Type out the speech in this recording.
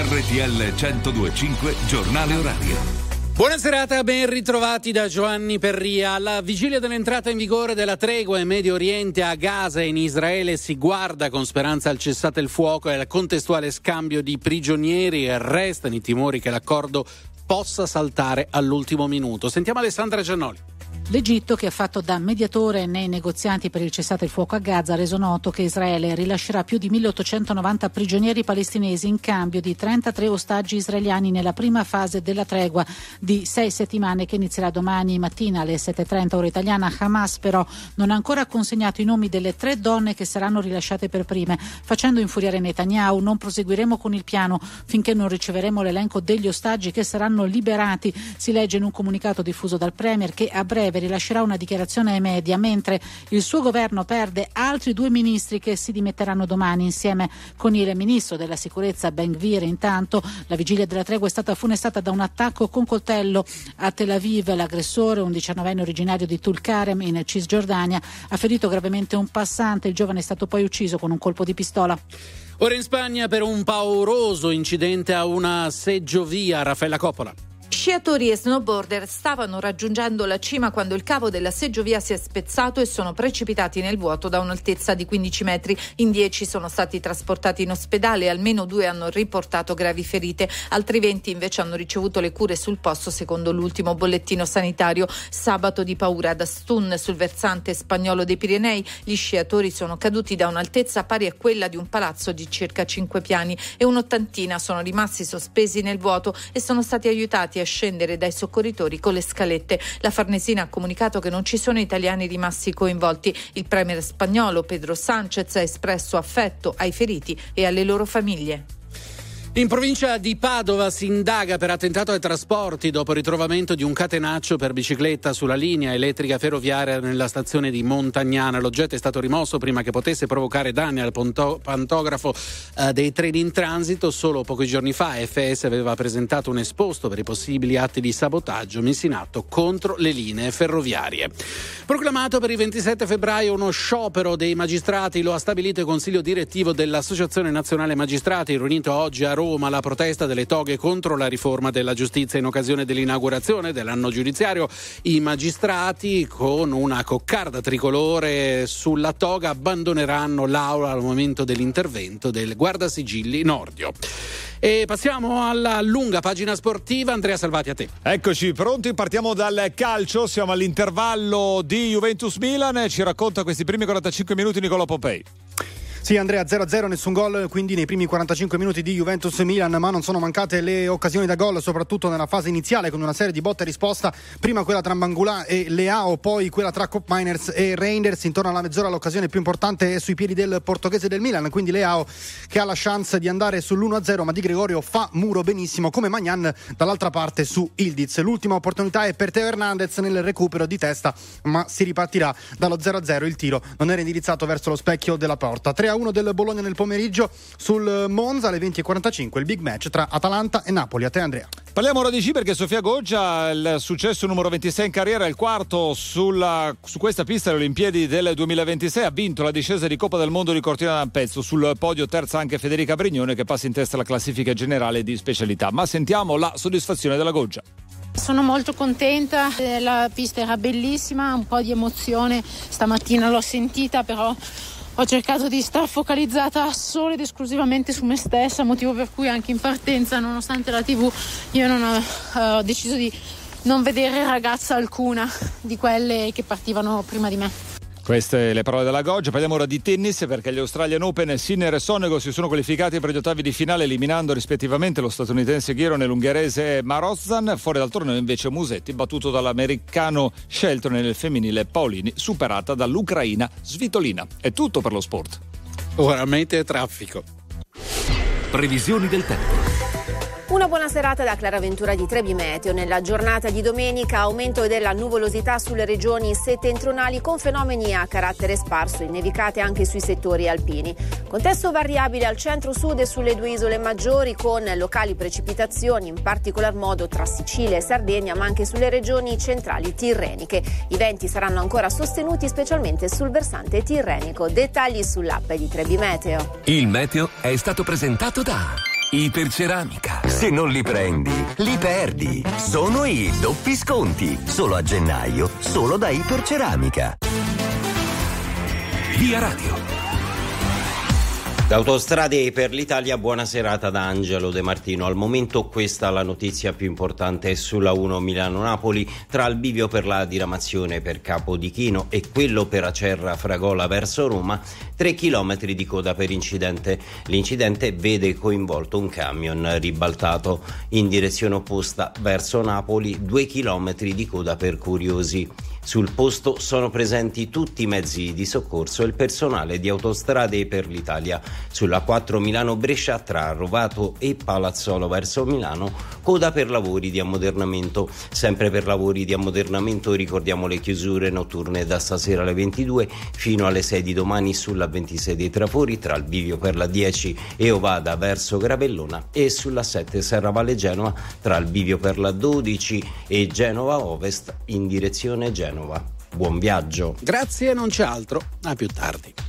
RTL 102.5 Giornale Orario. Buona serata, ben ritrovati da Giovanni Perria. Alla vigilia dell'entrata in vigore della tregua in Medio Oriente, a Gaza e in Israele si guarda con speranza al cessate il fuoco e al contestuale scambio di prigionieri, e restano i timori che l'accordo possa saltare all'ultimo minuto. Sentiamo Alessandra Giannoli. L'Egitto, che ha fatto da mediatore nei negoziati per il cessate il fuoco a Gaza, ha reso noto che Israele rilascerà più di 1890 prigionieri palestinesi in cambio di 33 ostaggi israeliani nella prima fase della tregua di 6 settimane che inizierà domani mattina alle 7:30 ora italiana. Hamas però non ha ancora consegnato i nomi delle 3 donne che saranno rilasciate per prime, facendo infuriare Netanyahu. Non proseguiremo con il piano finché non riceveremo l'elenco degli ostaggi che saranno liberati, si legge in un comunicato diffuso dal Premier, che a breve rilascerà una dichiarazione ai media, mentre il suo governo perde altri 2 ministri che si dimetteranno domani insieme con il ministro della sicurezza Ben-Gvir. Intanto la vigilia della tregua è stata funestata da un attacco con coltello a Tel Aviv. L'aggressore, un 19enne originario di Tulkarem in Cisgiordania, ha ferito gravemente un passante. Il giovane è stato poi ucciso con un colpo di pistola. Ora in Spagna per un pauroso incidente a una seggiovia. Raffaella Coppola. Sciatori e snowboarder stavano raggiungendo la cima quando il cavo della seggiovia si è spezzato e sono precipitati nel vuoto da un'altezza di 15 metri. In 10 sono stati trasportati in ospedale, almeno 2 hanno riportato gravi ferite, altri 20 invece hanno ricevuto le cure sul posto secondo l'ultimo bollettino sanitario. Sabato di paura ad Astun, sul versante spagnolo dei Pirenei, gli sciatori sono caduti da un'altezza pari a quella di un palazzo di circa 5 piani e un'ottantina sono rimasti sospesi nel vuoto e sono stati aiutati a scendere dai soccorritori con le scalette. La Farnesina ha comunicato che non ci sono italiani rimasti coinvolti. Il premier spagnolo Pedro Sánchez ha espresso affetto ai feriti e alle loro famiglie. In provincia di Padova si indaga per attentato ai trasporti dopo il ritrovamento di un catenaccio per bicicletta sulla linea elettrica ferroviaria nella stazione di Montagnana. L'oggetto è stato rimosso prima che potesse provocare danni al pantografo dei treni in transito. Solo pochi giorni fa FS aveva presentato un esposto per i possibili atti di sabotaggio messi in atto contro le linee ferroviarie. Proclamato per il 27 febbraio uno sciopero dei magistrati, lo ha stabilito il Consiglio direttivo dell'Associazione Nazionale Magistrati, riunito oggi a Roma. La protesta delle toghe contro la riforma della giustizia. In occasione dell'inaugurazione dell'anno giudiziario, i magistrati con una coccarda tricolore sulla toga abbandoneranno l'aula al momento dell'intervento del guardasigilli Nordio. E passiamo alla lunga pagina sportiva. Andrea Salvati, a te. Eccoci pronti, partiamo dal calcio, siamo all'intervallo di Juventus-Milan, ci racconta questi primi 45 minuti Nicolò Pompei. Sì, Andrea, 0-0, nessun gol quindi nei primi 45 minuti di Juventus-Milan, ma non sono mancate le occasioni da gol, soprattutto nella fase iniziale, con una serie di botte e risposta, prima quella tra Bangula e Leao, poi quella tra Koopmeiners e Reinders. Intorno alla mezz'ora l'occasione più importante è sui piedi del portoghese del Milan, quindi Leao che ha la chance di andare sull'1-0, ma Di Gregorio fa muro benissimo, come Magnan dall'altra parte su Ildiz. L'ultima opportunità è per Teo Hernandez nel recupero di testa, ma si ripartirà dallo 0-0, il tiro non era indirizzato verso lo specchio della porta. 3-1 del Bologna nel pomeriggio sul Monza alle 20:45, il big match tra Atalanta e Napoli. A te, Andrea. Parliamo ora di C, perché Sofia Goggia, il successo numero 26 in carriera, il quarto su questa pista alle Olimpiadi del 2026, ha vinto la discesa di Coppa del Mondo di Cortina d'Ampezzo. Sul podio terza anche Federica Brignone, che passa in testa alla classifica generale di specialità. Ma sentiamo la soddisfazione della Goggia. Sono molto contenta, la pista era bellissima, un po' di emozione stamattina l'ho sentita, però ho cercato di star focalizzata solo ed esclusivamente su me stessa, motivo per cui anche in partenza, nonostante la TV, io ho deciso di non vedere ragazza alcuna di quelle che partivano prima di me. Queste le parole della Goggia. Parliamo ora di tennis, perché gli Australian Open Sinner e Sonego si sono qualificati per gli ottavi di finale, eliminando rispettivamente lo statunitense Ghiron e l'ungherese Marozan. Fuori dal torneo invece Musetti, battuto dall'americano Shelton, nel femminile Paolini, superata dall'ucraina Svitolina. È tutto per lo sport. Ora mete traffico. Previsioni del tempo. Una buona serata da Clara Ventura di Trebi Meteo. Nella giornata di domenica aumento della nuvolosità sulle regioni settentrionali con fenomeni a carattere sparso in nevicate anche sui settori alpini. Contesto variabile al centro-sud e sulle 2 isole maggiori con locali precipitazioni, in particolar modo tra Sicilia e Sardegna, ma anche sulle regioni centrali tirreniche. I venti saranno ancora sostenuti specialmente sul versante tirrenico. Dettagli sull'app di Trebi Meteo. Il meteo è stato presentato da Iperceramica. Se non li prendi, li perdi. Sono i doppi sconti. Solo a gennaio, solo da Iperceramica. Via Radio. Da Autostrade per l'Italia, buona serata da Angelo De Martino. Al momento questa la notizia più importante sulla 1 Milano-Napoli, tra il bivio per la diramazione per Capodichino e quello per Acerra Fragola verso Roma, 3 chilometri di coda per incidente. L'incidente vede coinvolto un camion ribaltato. In direzione opposta verso Napoli, 2 chilometri di coda per Curiosi. Sul posto sono presenti tutti i mezzi di soccorso e il personale di Autostrade per l'Italia. Sulla 4 Milano-Brescia, tra Rovato e Palazzolo verso Milano, coda per lavori di ammodernamento. Sempre per lavori di ammodernamento ricordiamo le chiusure notturne da stasera alle 22 fino alle 6 di domani sulla 26 dei Trafori, tra il bivio per la 10 e Ovada verso Gravellona, e sulla 7 Serravalle Genova, tra il bivio per la 12 e Genova Ovest in direzione Genova. Buon viaggio. Grazie, non c'è altro. A più tardi.